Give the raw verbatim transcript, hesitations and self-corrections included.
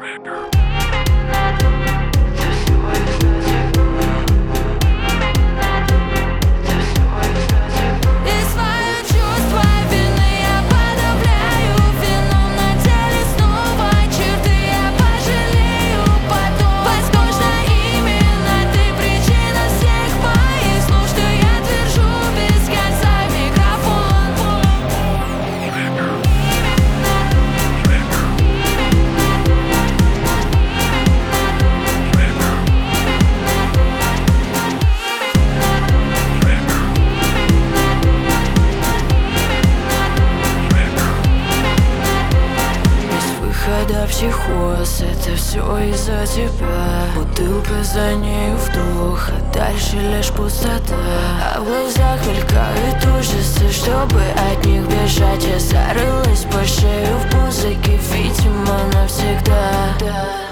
Когда психоз, это все из-за тебя. Бутылка, за нею вдох, а дальше лишь пустота. А в глазах мелькают ужасы, чтобы от них бежать. Я зарылась по шею в музыке, видимо, навсегда.